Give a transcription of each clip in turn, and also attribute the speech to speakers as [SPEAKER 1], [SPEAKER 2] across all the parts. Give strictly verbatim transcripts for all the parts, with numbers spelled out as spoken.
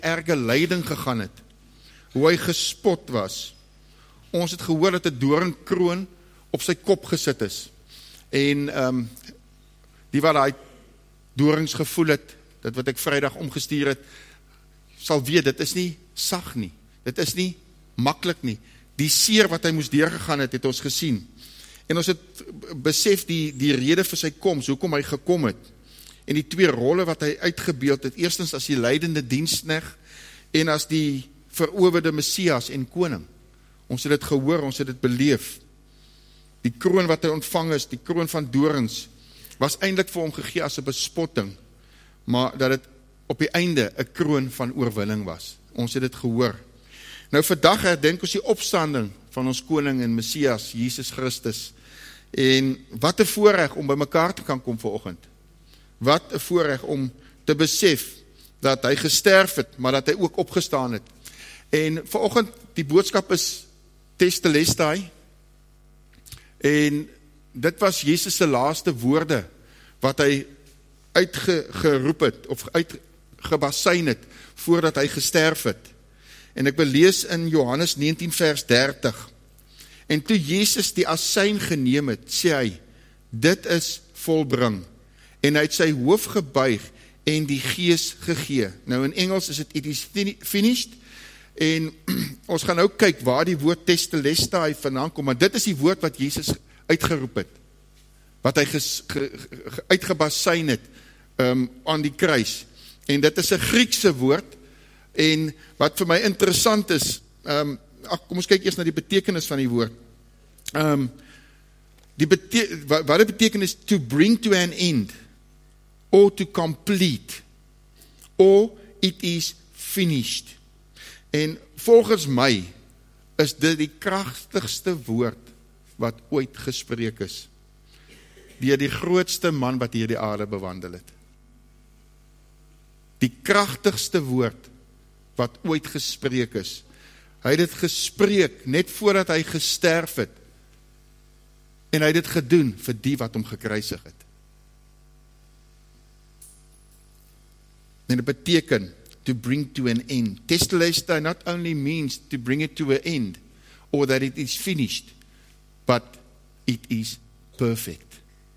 [SPEAKER 1] erge lyding gegaan het, hoe hy gespot was. Ons het gehoor dat 'n doringkroon op sy kop gesit is, en um, die wat hy dorings gevoel het, dit wat ek Vrydag omgestuur het, sal weet, dit is nie sag nie, dit is nie maklik nie, die seer wat hy moes deurgegaan het, het ons gesien, en ons het besef die, die rede vir sy koms, hoekom hy gekom het, en die twee rolle wat hy uitgebeeld het, eerstens as die lydende diensknegt, en as die verowerde Messias en koning. Ons het dit gehoor, ons het dit beleef. Die kroon wat hy ontvang is, die kroon van dorings, was eintlik vir hom gegee as 'n bespotting, maar dat dit op die einde 'n kroon van oorwinning was. Ons het dit gehoor. Nou vandag herdenk ons die opstanding van ons koning en Messias, Jesus Christus. En wat 'n voorreg om by mekaar te kan kom vanoggend. Wat 'n voorreg om te besef dat hy gesterf het, maar dat hy ook opgestaan het. En vanoggend, die boodskap is Testelestai, en dit was Jesus se laaste woorde, wat hy uitgeroep het, of uitgebasyn het, voordat hy gesterf het. En ek wil lees in Johannes negentien vers dertig, en toe Jesus die asyn geneem het, sê hy, dit is volbring, en hy het sy hoof gebuig, en die gees gegee. Nou in Engels is het, it is finished, en ons gaan nou kyk waar die woord Testelestai vandaan kom, maar dit is die woord wat Jesus uitgeroep het, wat hy ges, ge, ge, uitgebasyn het um, aan die kruis, en dit is 'n Griekse woord, en wat vir my interessant is, um, ach, kom ons kyk eers na die betekenis van die woord, um, die bete, wat, wat die betekenis is, to bring to an end, or to complete, or it is finished. En volgens my is dit die kragtigste woord wat ooit gespreek is, deur die grootste man wat hier die aarde bewandel het. Die kragtigste woord wat ooit gespreek is. Hy het dit gespreek net voordat hy gesterf het, en hy het dit gedoen vir die wat hom gekruisig het. En dit beteken, to bring to an end. Testelestai not only means to bring it to an end, or that it is finished, but it is perfect.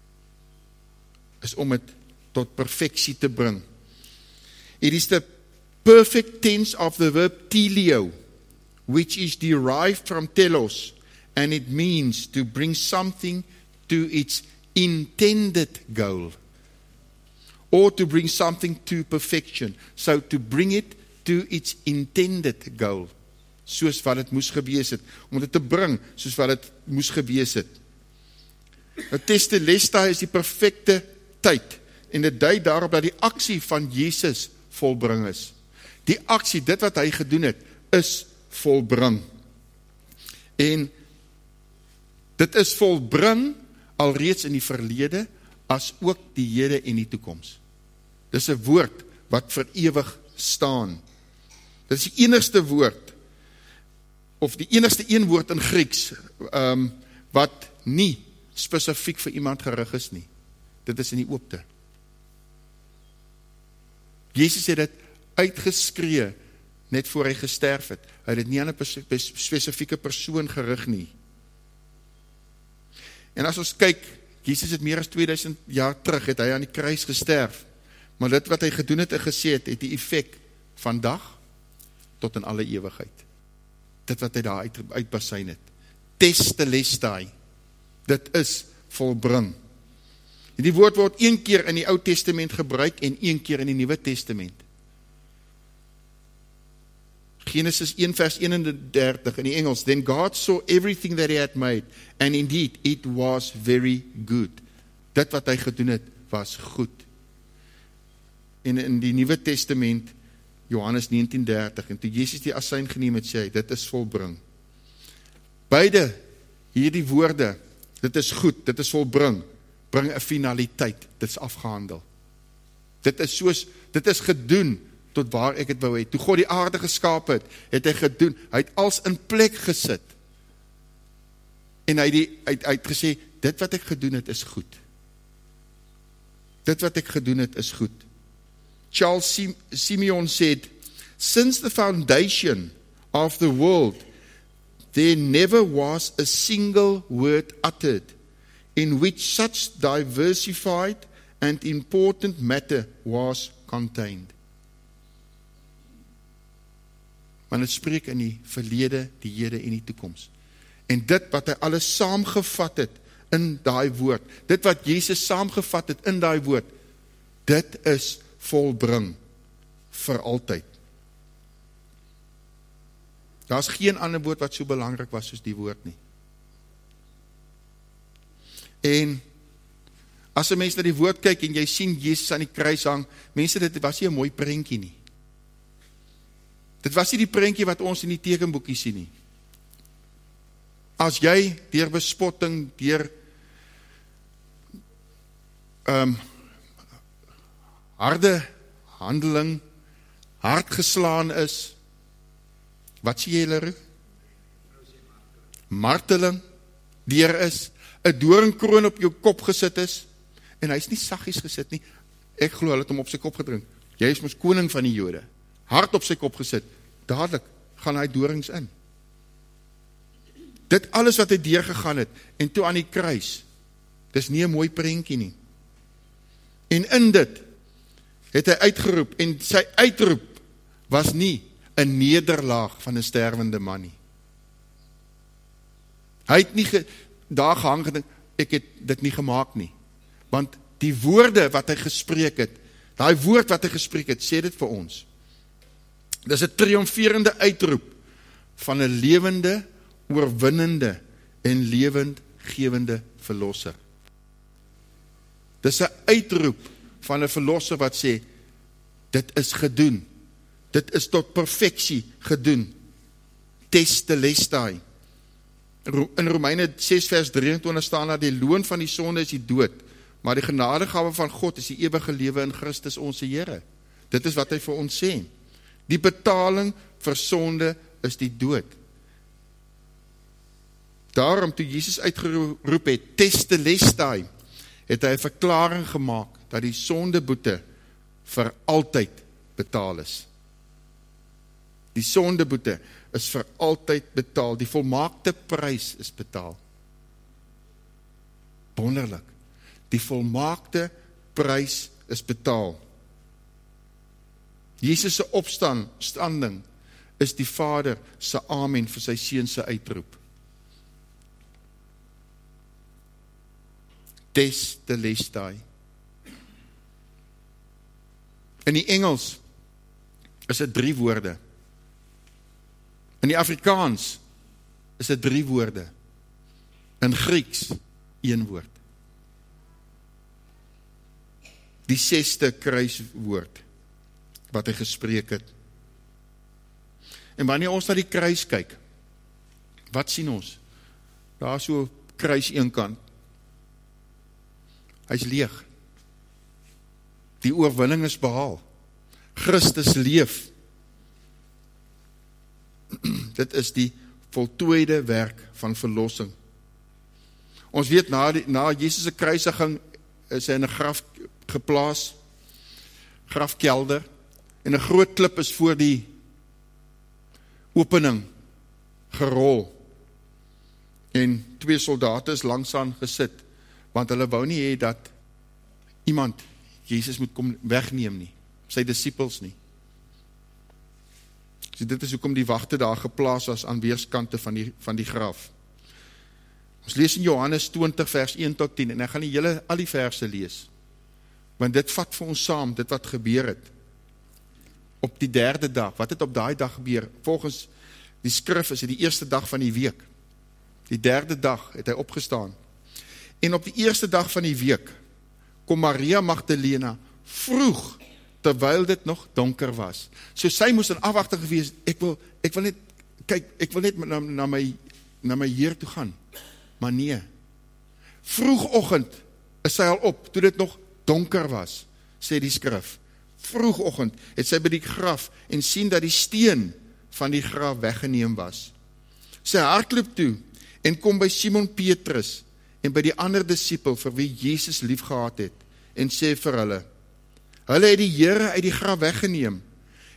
[SPEAKER 1] Is om het tot perfeksie te bring. It is the perfect tense of the verb teleo, which is derived from telos, and it means to bring something to its intended goal, or to bring something to perfection. So to bring it to its intended goal, soos wat het moes gewees het, om dit te bring, soos wat het moes gewees het. Nou, Testelestai is die perfekte tyd, en dit dui daarop dat die aksie van Jesus volbring is. Die aksie, dit wat hy gedoen het, is volbring. En dit is volbring alreeds in die verlede, as ook die hede en die toekoms. Dit is 'n woord wat vir ewig staan. Dit is die enigste woord, of die enigste een woord in Grieks, um, wat nie spesifiek vir iemand gerig is nie. Dit is in die oopte. Jesus het dit uitgeskree, net voor hy gesterf het. Hy het dit nie aan 'n spesifieke persoon gerig nie. En as ons kyk, Jesus het meer as tweeduisend jaar terug, het hy aan die kruis gesterf, maar dit wat hy gedoen het en gesê het, het die effek vandag tot in alle ewigheid. Dit wat hy daar uit, uitbasyn het. Testelestai. Dit is volbring. En die woord word een keer in die Ou Testament gebruik en een keer in die Nuwe Testament. Genesis een vers eenendertig in die Engels, then God saw everything that he had made, and indeed it was very good. Dit wat hy gedoen het, was goed. En in die Nuwe Testament, Johannes negentien dertig, en toe Jesus die asyn geneem het, sê hy, dit is volbring. Beide hierdie woorde, dit is goed, dit is volbring, bring 'n finaliteit, dit is afgehandel. Dit is soos, dit is gedoen, tot waar ek het wou hê. Toe God die aarde geskaap het, het hy gedoen, hy het als in plek gesit, en hy, die, hy, hy het gesê, dit wat ek gedoen het is goed. Dit wat ek gedoen het is goed. Charles Simeon said, Since the foundation of the world, there never was a single word uttered in which such diversified and important matter was contained. Want het spreek in die verlede, die hede en die toekoms. En dit wat hy alles saamgevat het in daai woord, dit wat Jesus saamgevat het in daai woord, dit is volbring vir altyd. Daar is geen ander woord wat so belangrik was soos die woord nie. En as 'n mens na die woord kyk en jy sien Jesus aan die kruis hang, mense, dit was nie 'n mooi prentjie nie. Dit was nie die prentjie wat ons in die tekenboekie sien nie. As jy deur bespotting, deur um, harde handeling, hard geslaan is, wat sê jy hulle? Marteling, deur is, 'n doringkroon op jou kop gesit is, en hy is nie saggies gesit nie, ek glo hulle het hom op sy kop gedrink, jy is mos koning van die Jode, hard op sy kop gesit, dadelik gaan hy dorings in. Dit alles wat hy deurgegaan het, en toe aan die kruis, dis nie 'n mooi prentjie nie. En in dit, het hy uitgeroep, en sy uitroep was nie 'n nederlaag van 'n sterwende man nie. Hy het nie ge, daar gehang gedink, ek het dit nie gemaak nie. Want die woorde wat hy gespreek het, daai woord wat hy gespreek het, sê dit vir ons. Dis 'n triomferende uitroep van 'n lewende, oorwinnende en lewendgewende verlosser. Dis 'n uitroep van 'n verlosser wat sê, dit is gedoen. Dit is tot perfeksie gedoen. Testelestai. In Romeine ses vers drieëntwintig staan daar, die loon van die sonde is die dood, maar die genadegawe van God is die ewige lewe in Christus ons Here. Dit is wat hy vir ons sê. Die betaling vir sonde is die dood. Daarom toe Jesus uitgeroep het, testelestai, het hy 'n verklaring gemaak, dat die sondeboete vir altyd betaal is. Die sondeboete is vir altyd betaal, die volmaakte prys is betaal. Wonderlik, die volmaakte prys is betaal. Jesus se opstanding is die Vader se amen vir sy seun se uitroep. Testelestai. In die Engels is dit drie woorde. In die Afrikaans is dit drie woorde. In Grieks een woord. Die sesde kruiswoord wat hy gespreek het. En wanneer ons na die kruis kyk, wat sien ons? Daar is so 'n kruis een kant. Hy is leeg. Die oorwinning is behaal. Christus leef. Dit is die voltooide werk van verlossing. Ons weet, na, die, na Jesus se kruisiging is hy in 'n graf geplaas, grafkelder, en 'n groot klip is voor die opening gerol. En twee soldate is langsaan gesit, want hulle wou nie hê dat iemand Jesus moet kom wegneem nie, sy disippels nie. So dit is hoekom die wagte daar geplaas was aan weerskante van die, van die graf. Ons lees in Johannes twintig vers een tot tien, en ek gaan die hele, al die verse lees, want dit vat vir ons saam, dit wat gebeur het, op die derde dag, wat het op daai dag gebeur, volgens die skrif is dit die eerste dag van die week, die derde dag het hy opgestaan, en op die eerste dag van die week, kom Maria Magdalena vroeg, terwyl dit nog donker was. So sy moes in afwagting gewees, ek wil, ek wil net, kyk, ek wil net na, na, my, na my Heer toe gaan, maar nee. Vroegoggend is sy al op, toe dit nog donker was, sê die skrif. Vroegoggend het sy by die graf en sien dat die steen van die graf weggeneem was. Sy hardloop toe en kom by Simon Petrus en by die ander disipel vir wie Jesus liefgehad het en sê vir hulle, hulle het die Here uit die graf weggeneem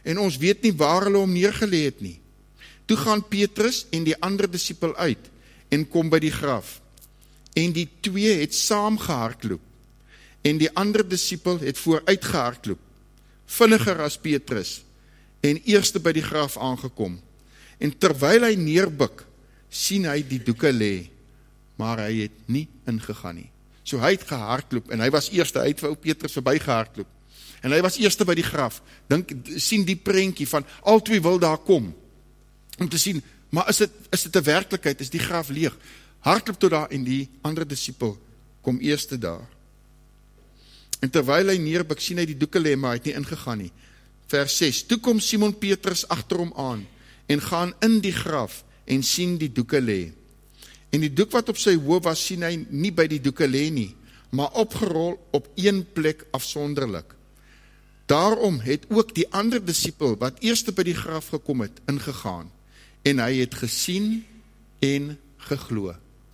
[SPEAKER 1] en ons weet nie waar hulle hom neergelê het nie. Toe gaan Petrus en die ander disipel uit, en kom by die graf. En die twee het saam gehardloop, en die ander disipel het vooruit gehardloop, vinniger as Petrus, en eerste by die graf aangekom. En terwyl hy neerbuk, sien hy die doeke lê, maar hy het nie ingegaan nie. So hy het gehardloop, en hy was eerste, hy het vir ou Petrus verby gehardloop. En hy was eerste by die graf. Dink, sien die prentjie van, al twee wil daar kom, om te sien, maar is dit, is dit 'n werklikheid, is die graf leeg? Hardloop tot daar, en die ander disipel kom eerste daar. En terwyl hy neerbuk, sien hy die doeke lê, maar hy het nie ingegaan nie. Vers ses, toe kom Simon Petrus agter hom aan, en gaan in die graf, en sien die doeke lê. En die doek wat op sy hoof was, sien hy nie by die doeke lê nie, maar opgerol op een plek afsonderlik. Daarom het ook die ander disipel, wat eerste by die graf gekom het, ingegaan, en hy het gesien en geglo.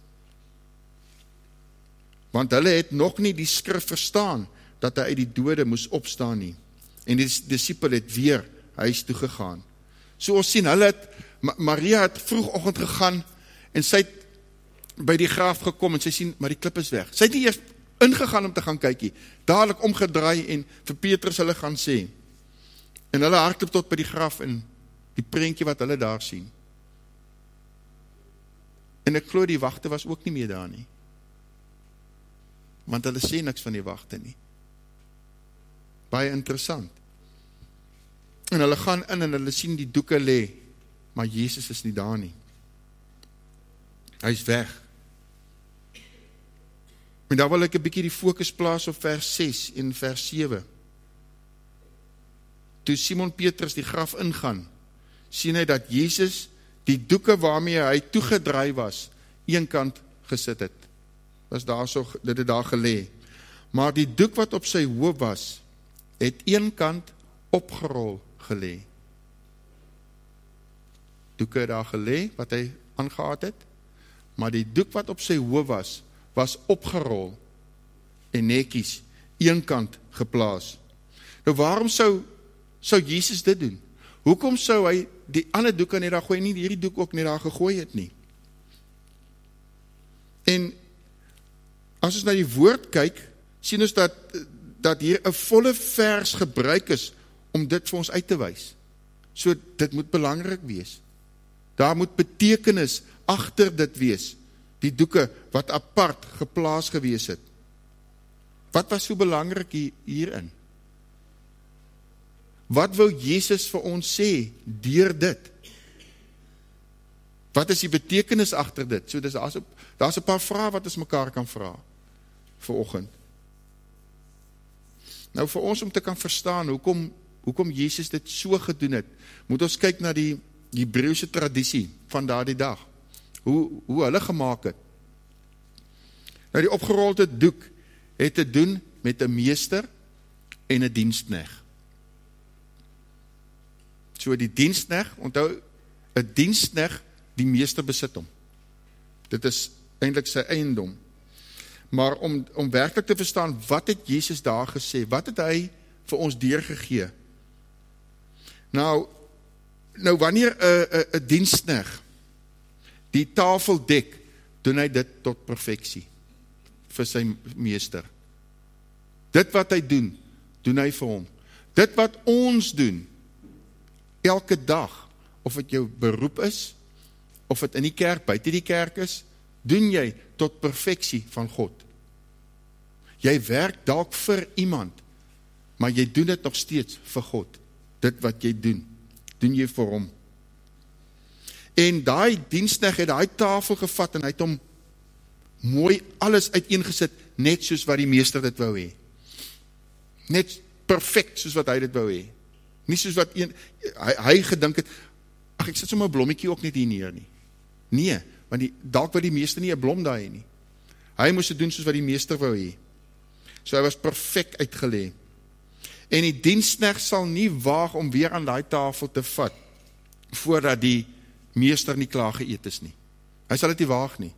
[SPEAKER 1] Want hulle het nog nie die skrif verstaan, dat hy uit die dode moes opstaan nie. En die disipel het weer huis toe gegaan. So ons sien, hulle het, Maria het vroegoggend gegaan, en sy het by die graf gekom, en sy sien, maar die klip is weg. Sy het nie eers ingegaan om te gaan kykie, dadelik omgedraai, en vir Petrus hulle gaan sê, en hulle hardloop tot by die graf, en die prentjie wat hulle daar sien. En ek glo die wagte was ook nie meer daar nie, want hulle sê niks van die wagte nie. Baie interessant. En hulle gaan in, en hulle sien die doeke lê, maar Jesus is nie daar nie. Hy is weg. En daar wil ek 'n bietjie die fokus plaas op vers ses en vers sewe. Toe Simon Petrus die graf ingaan, sien hy dat Jesus die doeke waarmee hy toegedraai was, een kant gesit het. Was daar so, dit het daar gelê. Maar die doek wat op sy hoof was, het een kant opgerol gelê. Doeke het daar gelê, wat hy aangehad het, maar die doek wat op sy hoof was, was opgerol en netjies een kant geplaas. Nou waarom sou, sou Jesus dit doen? Hoekom sou hy die ander doeke net daar gooi, nie hierdie doek ook net daar gegooi het nie? En as ons na die woord kyk, sien ons dat, dat hier 'n volle vers gebruik is om dit vir ons uit te wys. So dit moet belangrik wees. Daar moet betekenis agter dit wees. Die doeke wat apart geplaas gewees het. Wat was so belangrik hier, hierin? Wat wou Jesus vir ons sê deur dit? Wat is die betekenis agter dit? So dis daar's 'n daar's 'n paar vrae wat ons mekaar kan vra vanoggend. Nou vir ons om te kan verstaan hoekom hoekom Jesus dit so gedoen het, moet ons kyk na die Hebreëse tradisie van daardie dag. Hoe hoe hulle gemaak het. Nou die opgerolde doek het te doen met 'n meester en 'n diensknegt. So die diensknegt, onthou 'n diensknegt, die meester besit hom. Dit is eintlik sy eiendom. Maar om om werklik te verstaan wat het Jesus daar gesê? Wat het hy vir ons deurgegee? Nou nou wanneer 'n 'n 'n diensknegt die tafel dek, doen hy dit tot perfeksie vir sy meester. Dit wat hy doen, doen hy vir hom. Dit wat ons doen, elke dag, of het jou beroep is, of het in die kerk, buite die kerk is, doen jy tot perfeksie van God. Jy werk dalk vir iemand, maar jy doen dit nog steeds vir God. Dit wat jy doen, doen jy vir hom. En daai diensknegt het daai tafel gevat en hy het hom mooi alles uiteengesit, net soos wat die meester dit wou hê. Net perfect soos wat hy dit wou hê. Nie soos wat een, hy, hy gedink het, ag ek sit sommer 'n blommetjie ook net hier neer nie. Nee, want die, dalk wou die meester nie 'n blom daar hê nie. Hy moes dit doen soos wat die meester wou hê. So hy was perfect uitgelê. En die diensknegt sal nie waag om weer aan daai tafel te vat, voordat die meester nie klaar geëet is nie. Hy sal dit nie waag nie.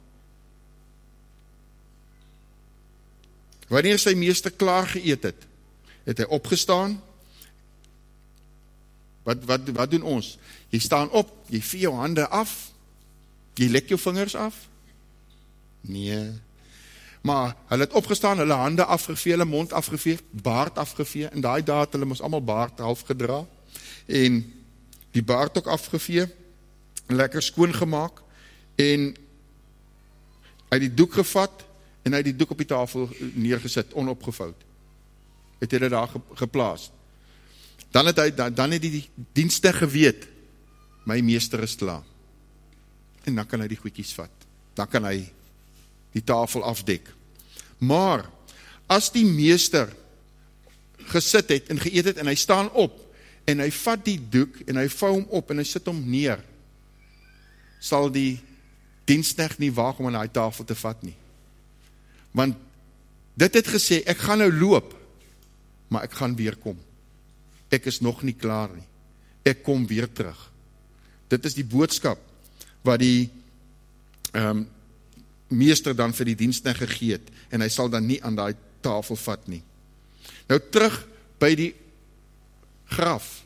[SPEAKER 1] Wanneer sy meester klaar geëet het, het hy opgestaan, Wat, wat, wat doen ons? Jy staan op, jy vee jou hande af, jy lek jou vingers af? Nee. Maar hulle het opgestaan, hulle hande afgevee, hulle mond afgevee, baard afgevee, en daai dae het hulle mos almal baard half gedra, en die baard ook afgevee, lekker skoon gemaak, en uit die doek gevat, en uit die doek op die tafel neergesit, onopgevouwd. Het hy dit daar geplaas. Dan het hy, dan het die dienste geweet, my meester is klaar. En dan kan hy die goedjies vat. Dan kan hy die tafel afdek. Maar, as die meester gesit het en geëet het, en hy staan op, en hy vat die doek, en hy vou hom op, en hy sit hom neer, sal die diensknegt nie waag om aan die tafel te vat nie. Want dit het gesê, ek gaan nou loop, maar ek gaan weer kom. Ek is nog nie klaar nie. Ek kom weer terug. Dit is die boodskap wat die um, meester dan vir die diensknegt gegee het, en hy sal dan nie aan die tafel vat nie. Nou terug by die graf.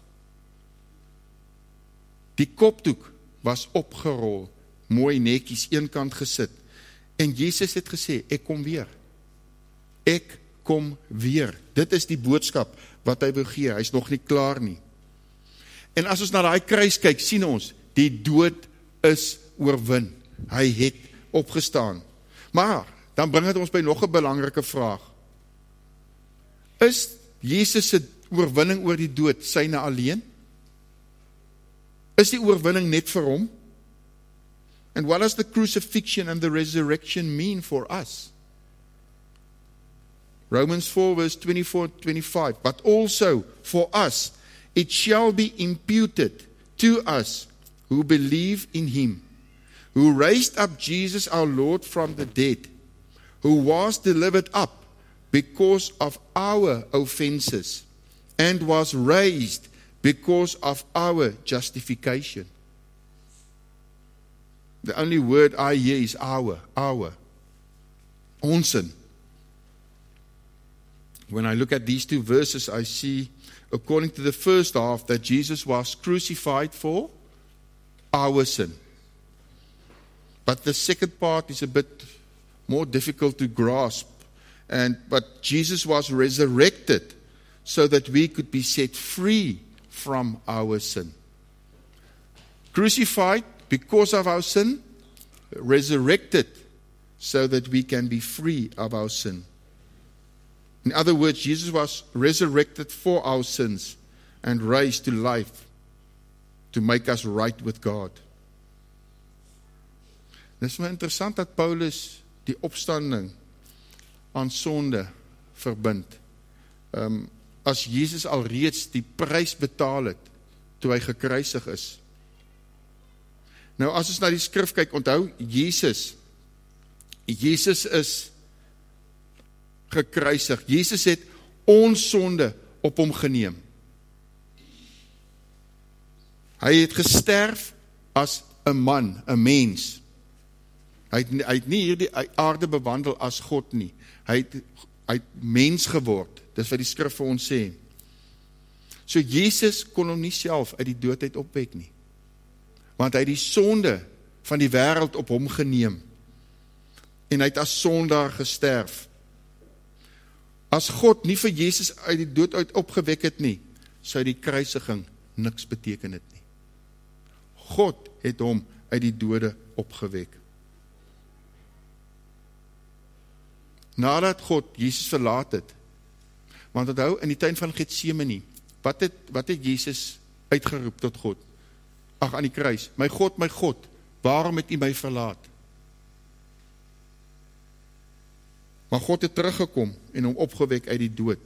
[SPEAKER 1] Die kopdoek was opgerol, mooi netjies eenkant gesit, en Jesus het gesê, ek kom weer. Ek kom weer. Dit is die boodskap wat hy wil gee, hy is nog nie klaar nie. En as ons na die kruis kyk, sien ons, die dood is oorwin. Hy het opgestaan. Maar, dan bring het ons by nog 'n belangrike vraag. Is Jesus se oorwinning oor die dood syne alleen? Is die oorwinning net vir hom? And what does the crucifixion and the resurrection mean for us? Romans four verse twenty-four to twenty-five, but also for us, it shall be imputed to us who believe in him, who raised up Jesus our Lord from the dead, who was delivered up because of our offenses, and was raised because of our justification. The only word I hear is our, our. Onsen. When I look at these two verses, I see, according to the first half, that Jesus was crucified for our sin. But the second part is a bit more difficult to grasp. And but Jesus was resurrected so that we could be set free from our sin. Crucified because of our sin, resurrected so that we can be free of our sin. In other words, Jesus was resurrected for our sins and raised to life to make us right with God. Dit is my interessant dat Paulus die opstanding aan sonde verbind. Um, as Jesus alreeds die prys betaal het, toe hy gekruisig is. Nou as ons na die skrif kyk, onthou, Jesus, Jesus is gekruisig. Jesus het ons sonde op hom geneem. Hy het gesterf as 'n man, 'n mens. Hy het, hy het nie hier die aarde bewandel as God nie. Hy het, hy het mens geword. Dis wat die skrif vir ons sê. So Jesus kon hom nie self uit die dood uit opwek nie. Want hy het die sonde van die wêreld op hom geneem. En hy het as sondaar gesterf. As God nie vir Jesus uit die dood uit opgewek het nie, sou die kruisiging niks beteken het nie. God het hom uit die dode opgewek. Nadat God Jesus verlaat het, want onthou, in die tuin van Getsemane, wat het, wat het Jesus uitgeroep tot God? Ag, aan die kruis, my God, my God, waarom het U my verlaat? Maar God het teruggekom en hom opgewek uit die dood.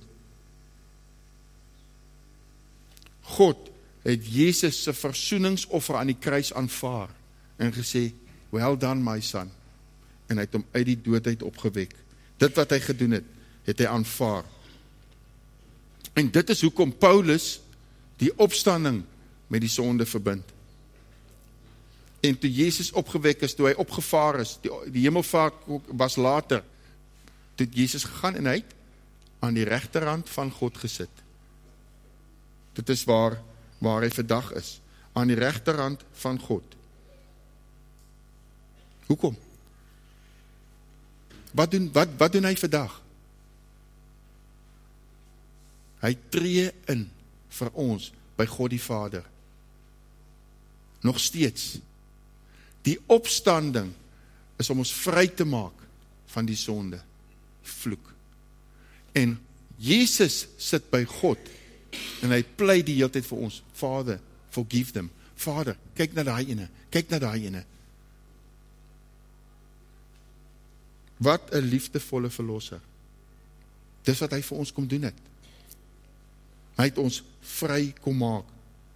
[SPEAKER 1] God het Jesus se versoeningsoffer aan die kruis aanvaar en gesê, well done my son, en hy het hom uit die dood uit opgewek. Dit wat hy gedoen het, het hy aanvaar. En dit is hoekom Paulus die opstanding met die sonde verbind. En toe Jesus opgewek is, toe hy opgevaar is, die, die hemelvaart was later, toe het Jesus gegaan en hy het aan die regterhand van God gesit. Dit is waar waar hy vandag is, aan die regterhand van God. Hoekom? Wat doen, wat, wat doen hy vandag? Hy tree in vir ons by God die Vader. Nog steeds. Die opstanding is om ons vry te maak van die sonde, vloek. En Jesus sit by God en hy pleit die hele tyd vir ons, Vader, forgive them. Vader, kyk na daai ene, kyk na daai ene. Wat 'n liefdevolle verlosser. Dis wat hy vir ons kom doen het. Hy het ons vry kom maak.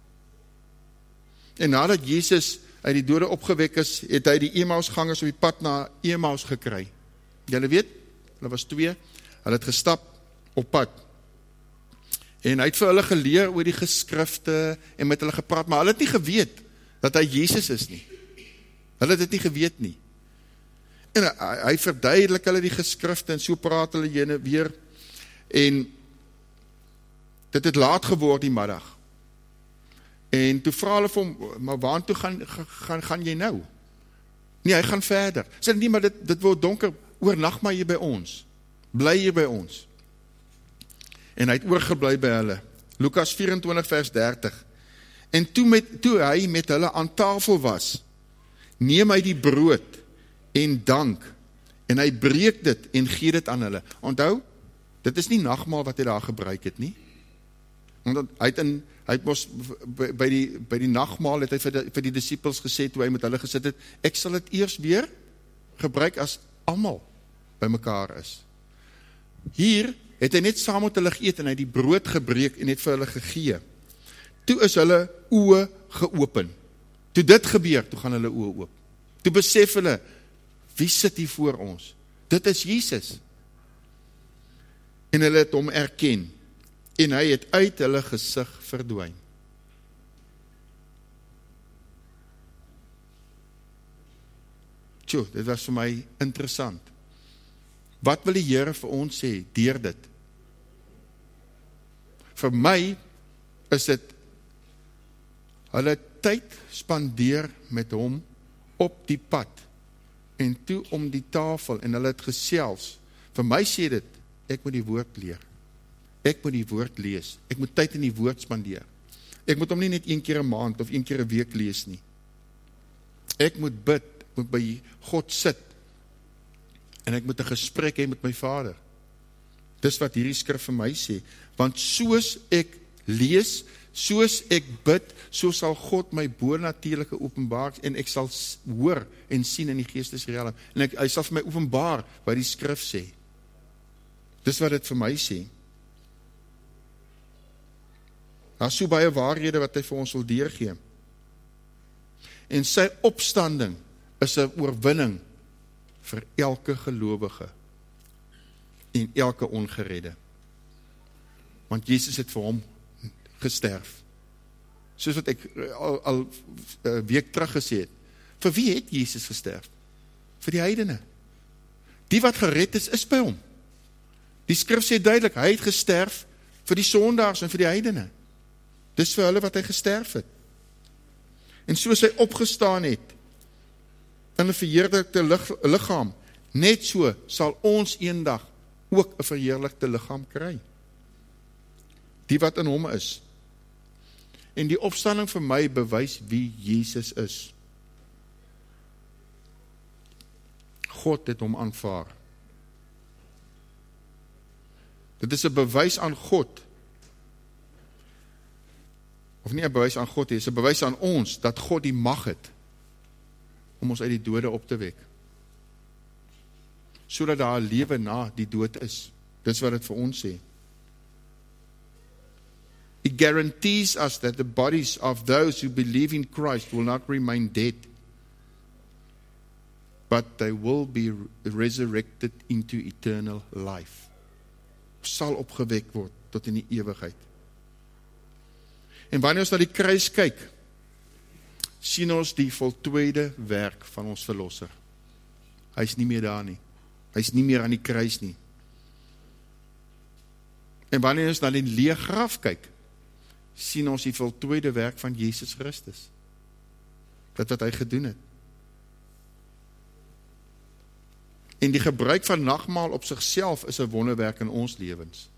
[SPEAKER 1] En nadat Jesus uit die dode opgewek is, het hy die Emmausgangers op die pad na Emmaus gekry. Julle weet, hulle was twee, hulle het gestap op pad. En hy het vir hulle geleer oor die geskrifte en met hulle gepraat, maar hulle het nie geweet dat hy Jesus is nie. Hulle het dit nie geweet nie. En hy, hy verduidelik hulle die geskrifte en so praat hulle jene weer. En dit het laat geword die middag. En toe vra hulle vir hom, maar waartoe gaan, gaan, gaan jy nou? Nee, hy gaan verder. Sê nie, maar dit, dit word donker, oornag maar hier by ons. Bly hier by ons. En hy het oorgebly by hulle. Lukas vyf-en-twintig vers dertig. En toe, met, toe hy met hulle aan tafel was, neem hy die brood en dank, en hy breek dit en gee dit aan hulle. Onthou, dit is nie nagmaal wat hy daar gebruik het nie. Want hy het, in, hy het mos, by die, by die nagmaal het hy vir die, vir die disciples gesê, toe hy met hulle gesit het, ek sal dit eers weer gebruik as almal by mekaar is. Hier het hy net saam met hulle geëet en hy die brood gebreek en het vir hulle gegee. Toe is hulle oë geopen. Toe dit gebeur, toe gaan hulle oë oop. Toe besef hulle, wie sit hier voor ons? Dit is Jesus. En hulle het hom erken. En hy het uit hulle gesig verdwyn. Tjoe, dit was vir my interessant. Wat wil die Here vir ons sê, deur dit? Vir my is dit, hulle tyd spandeer met hom op die pad, en toe om die tafel, en hulle het gesels. Vir my sê dit, ek moet die woord leer. Ek moet die woord lees. Ek moet tyd in die woord spandeer. Ek moet hom nie net een keer 'n maand of een keer 'n week lees nie. Ek moet bid, ek moet by God sit, en ek moet 'n gesprek hê met my Vader. Dis wat hierdie skrif vir my sê, want soos ek lees, soos ek bid, so sal God my bonatuurlike openbaar, en ek sal hoor en sien in die geestesriem, en ek, hy sal vir my openbaar wat die skrif sê. Dis wat dit vir my sê. Daar is so baie waarhede wat hy vir ons wil deurgee. En sy opstanding is 'n oorwinning vir elke gelowige en elke ongeredde. Want Jesus het vir hom gesterf. Soos wat ek al, al uh, week terug gesê het. Vir wie het Jesus gesterf? Vir die heidene. Die wat gered is, is by hom. Die skrif sê duidelik, hy het gesterf vir die sondaars en vir die heidene. Dis vir hulle wat hy gesterf het. En soos hy opgestaan het, in 'n verheerlikte liggaam, net so sal ons eendag ook 'n verheerlikte liggaam kry. Die wat in hom is. En die opstanding vir my bewys wie Jesus is. God het hom aanvaar. Dit is 'n bewys aan God, of nie 'n bewys aan God, dit is 'n bewys aan ons, dat God die mag het, om ons uit die dode op te wek. Sodat daar 'n lewe na die dood is. Dis wat dit vir ons sê. It guarantees us that the bodies of those who believe in Christ will not remain dead, but they will be resurrected into eternal life. Sal opgewek word tot in die ewigheid. En wanneer ons na die kruis kyk, sien ons die voltooide werk van ons verlosser. Hy is nie meer daar nie. Hy is nie meer aan die kruis nie. En wanneer ons na die leë graf kyk, sien ons die voltooide werk van Jesus Christus. Dat wat hy gedoen het. En die gebruik van nagmaal op sigself is 'n wonderwerk in ons lewens.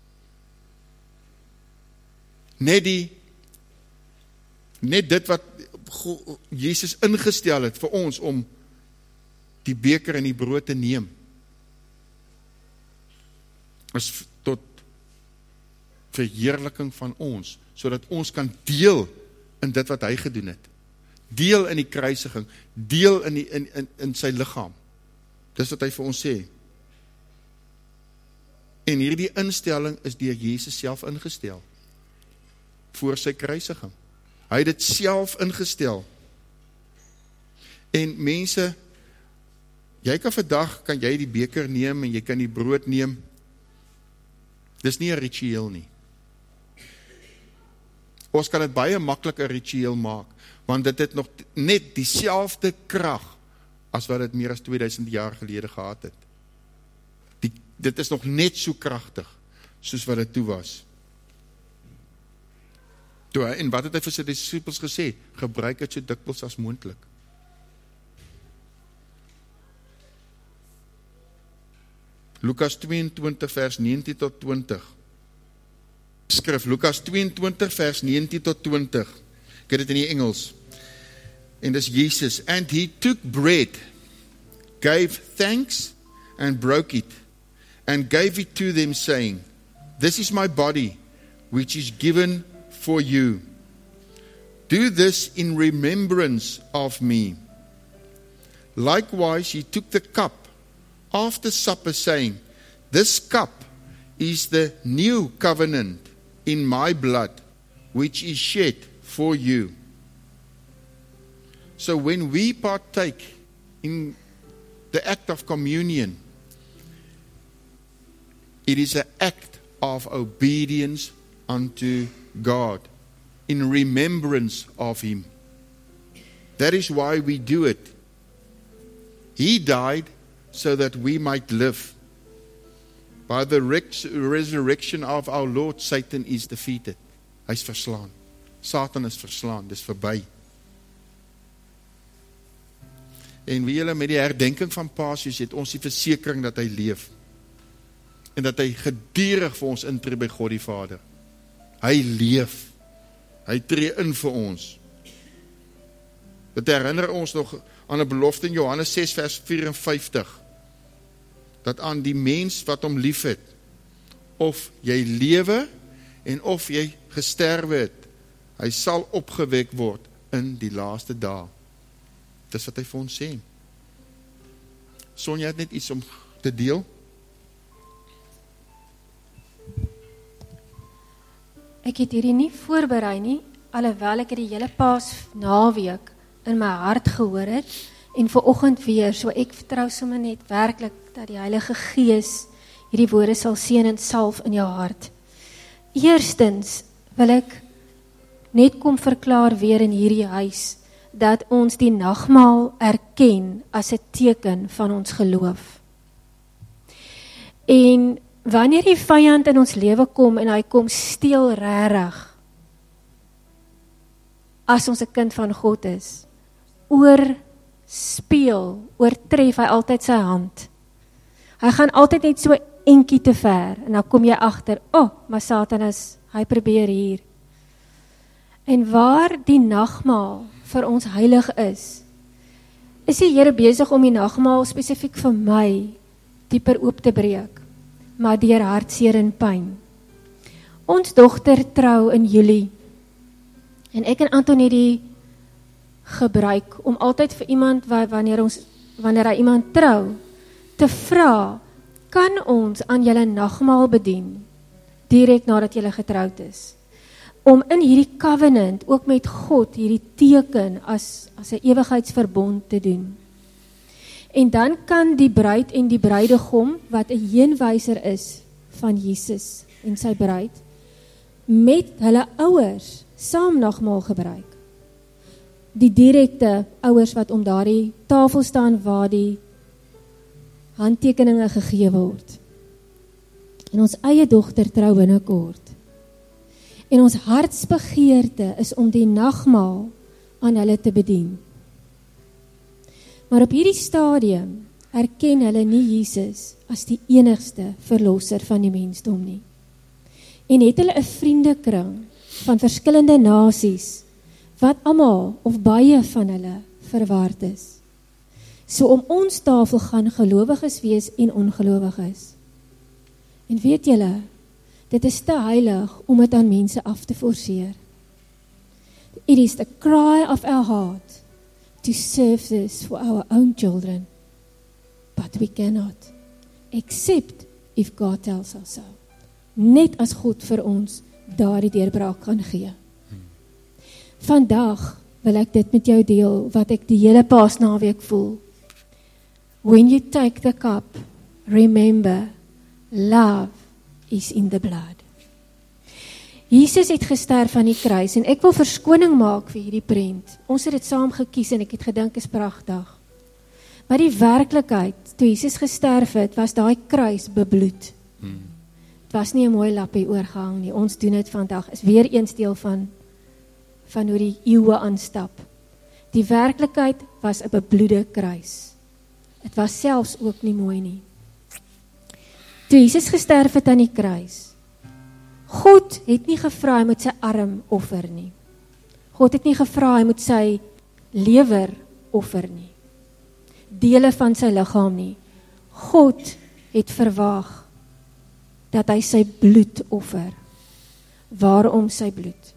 [SPEAKER 1] Net die, net dit wat Jesus ingestel het vir ons om die beker en die brood te neem, is tot verheerliking van ons, sodat ons kan deel in dit wat hy gedoen het. Deel in die kruisiging, deel in, die, in, in, in sy liggaam. Dis wat hy vir ons sê. En hierdie instelling is deur Jesus self ingestel, voor sy kruisiging. Hy het dit self ingestel. En mense, jy kan vandag, kan jy die beker neem, en jy kan die brood neem. Dis nie 'n ritueel nie. Ons kan dit baie maklik 'n ritueel maak, want dit het nog net dieselfde krag as wat dit meer as tweeduisend jaar gelede gehad het. Die, dit is nog net so kragtig, soos wat dit toe was. Toe, en wat het hy vir sy disippels gesê? Gebruik dit so dikwels as moontlik. Lukas tweeëntwintig vers negentien tot twintig. Skrif, Lukas tweeëntwintig vers negentien tot twintig. Ek het dit in die Engels. En dis Jesus. And he took bread, gave thanks, and broke it, and gave it to them, saying, This is my body, which is given for you. Do this in remembrance of me. Likewise, he took the cup after supper, saying, This cup is the new covenant in my blood, which is shed for you. So when we partake in the act of communion, it is an act of obedience unto God, in remembrance of Him. That is why we do it. He died so that we might live. By the resurrection of our Lord, Satan is defeated. Hy is verslaan. Satan is verslaan, dis verby. En wie julle met die herdenking van Paasies het ons die versekering dat hy leef. En dat hy gedurig vir ons intree by God die Vader. Hy leef. Hy tree in vir ons. Dit herinner ons nog aan 'n belofte in Johannes ses vers vyf en vyftig. Dat aan die mens wat hom lief het, of jy lewe en of jy gesterwe het, hy sal opgewek word in die laaste dae. Dis wat hy vir ons sê. Sonja het net iets om te deel.
[SPEAKER 2] Ek het hierdie nie voorberei nie, alhoewel ek het die hele Paas naweek in my hart gehoor het, en vanoggend weer, so ek vertrou sommer net werklik dat die Heilige Gees hierdie woorde sal seën en salf in jou hart. Eerstens wil ek net kom verklaar weer in hierdie huis, dat ons die nagmaal erken as 'n teken van ons geloof. En wanneer die vyand in ons lewe kom en hy kom steel regtig, as ons 'n kind van God is, oor speel, oortref hy altyd sy hand. Hy gaan altyd net so enkie te ver, en dan kom jy agter, oh, maar Satan is, hy probeer hier. En waar die nagmaal vir ons heilig is, is die Here besig om die nagmaal spesifiek vir my dieper oop te breek, maar deur hartseer en pyn. Ons dogter trou in Julie, en ek en Anton het die gebruik om altyd vir iemand, wanneer, ons, wanneer hy iemand trou, te vra, kan ons aan julle nagmaal bedien, direk nadat julle getroud is, om in hierdie covenant, ook met God, hierdie teken as, as 'n ewigheidsverbond te doen. En dan kan die bruid en die bruidegom, wat 'n heenwyser is van Jesus en sy bruid, met hulle ouers saam nagmaal gebruik. Die direkte ouers wat om daardie tafel staan waar die handtekeninge gegee word. En ons eie dogter trou binnekort. En ons hartsbegeerte is om die nagmaal aan hulle te bedien. Maar op hierdie stadium erken hulle nie Jesus as die enigste verlosser van die mensdom nie. En het hulle 'n vriendekring van verskillende nasies, wat almal of baie van hulle verward is. So om ons tafel gaan gelowiges wees en ongelowiges. En weet julle, dit is te heilig om dit aan mense af te forceer. It is the cry of our heart to serve this for our own children. But we cannot, except if God tells us so. Net as God vir ons daardie deurbraak kan gee. Vandag wil ek dit met jou deel, wat ek die hele Paasnaweek voel. When you take the cup, remember, love is in the blood. Jesus het gesterf aan die kruis, en ek wil verskoning maak vir hierdie prent. Ons het dit saam gekies, en ek het gedink is pragtig. Maar die werklikheid, toe Jesus gesterf het, was daai kruis bebloed. Hmm. Het was nie 'n mooi lappie oorgehang nie, ons doen dit vandag, is weer eens deel van, van hoe die eeue aanstap. Die werklikheid was 'n bebloede kruis. Het was selfs ook nie mooi nie. Toe Jesus gesterf het aan die kruis, God het nie gevra hy moet sy arm offer nie. God het nie gevra hy moet sy lewer offer nie. Dele van sy liggaam nie. God het verwag dat hy sy bloed offer. Waarom sy bloed?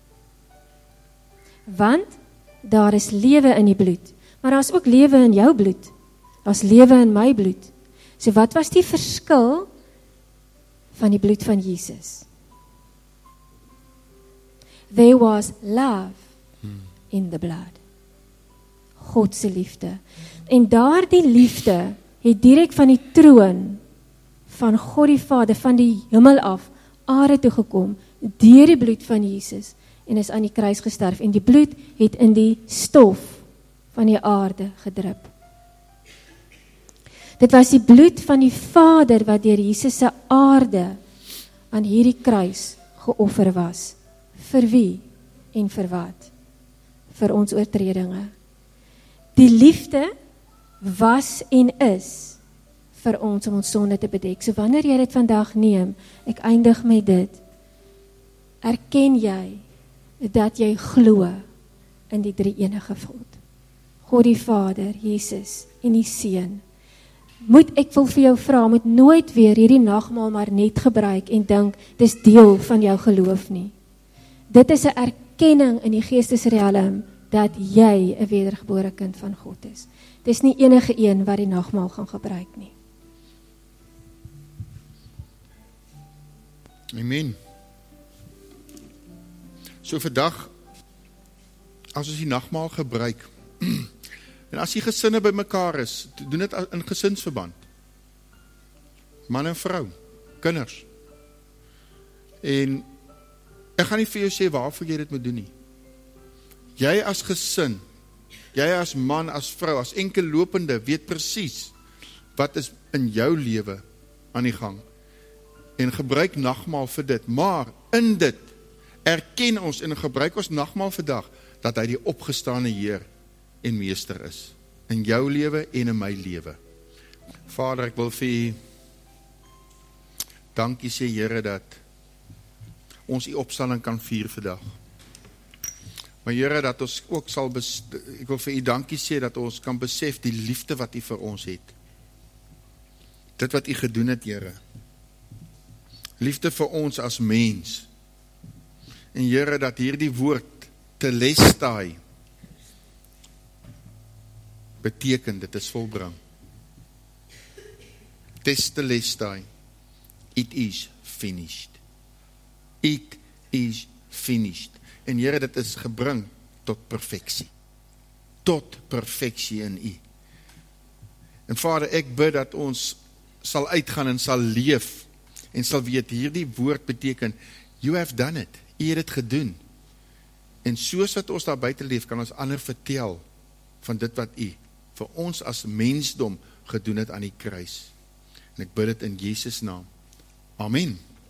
[SPEAKER 2] Want daar is lewe in die bloed, maar daar is ook lewe in jou bloed. Daar is lewe in my bloed. So wat was die verskil van die bloed van Jesus? There was love in the blood. God se liefde. En daardie liefde het direk van die troon van God die Vader, van die hemel af, aarde toe gekom, deur die bloed van Jesus, en is aan die kruis gesterf, en die bloed het in die stof van die aarde gedrup. Dit was die bloed van die Vader, wat deur Jesus se aarde aan hierdie kruis geoffer was. Vir wie en vir wat? Vir ons oortredinge. Die liefde was en is vir ons om ons sonde te bedek. So wanneer jy dit vandag neem, ek eindig met dit, erken jy dat jy glo in die drie enige God. God die Vader, Jesus en die Seun. Moet ek wil vir jou vra, moet nooit weer hierdie nagmaal maar net gebruik en dink, dis deel van jou geloof nie. Dit is 'n erkenning in die geestesriem, dat jy 'n wedergebore kind van God is. Dis nie enige een wat die nagmaal gaan gebruik nie.
[SPEAKER 1] Amen. So vandag, as ons die nagmaal gebruik, en as die gesinne by mekaar is, doen dit in gesinsverband. Man en vrou, kinders. En ek gaan nie vir jou sê waarvoor jy dit moet doen nie. Jy as gesin, jy as man, as vrou, as enkel lopende, weet presies wat is in jou lewe aan die gang. En gebruik nagmaal vir dit. Maar in dit erken ons en gebruik ons nagmaal vandag dat hy die opgestane Heer en Meester is. In jou lewe en in my lewe. Vader, ek wil vir u dankie sê, Here, dat ons u opstanding kan vier vandag. Maar Here, dat ons ook sal, ek wil vir u dankie sê, dat ons kan besef die liefde wat u vir ons het. Dit wat u gedoen het, Here. Liefde vir ons as mens. En Here, dat hierdie woord telestai beteken, dit is volbring. Testelestai. It is finished. It is finished. En Here, dit is gebring tot perfeksie. Tot perfeksie in u. En Vader, ek bid dat ons sal uitgaan en sal leef, en sal weet, hierdie woord beteken, you have done it, u het dit gedoen. En soos wat ons daar buiten leef, kan ons ander vertel van dit wat u vir ons as mensdom gedoen het aan die kruis. En ek bid dit in Jesus naam. Amen.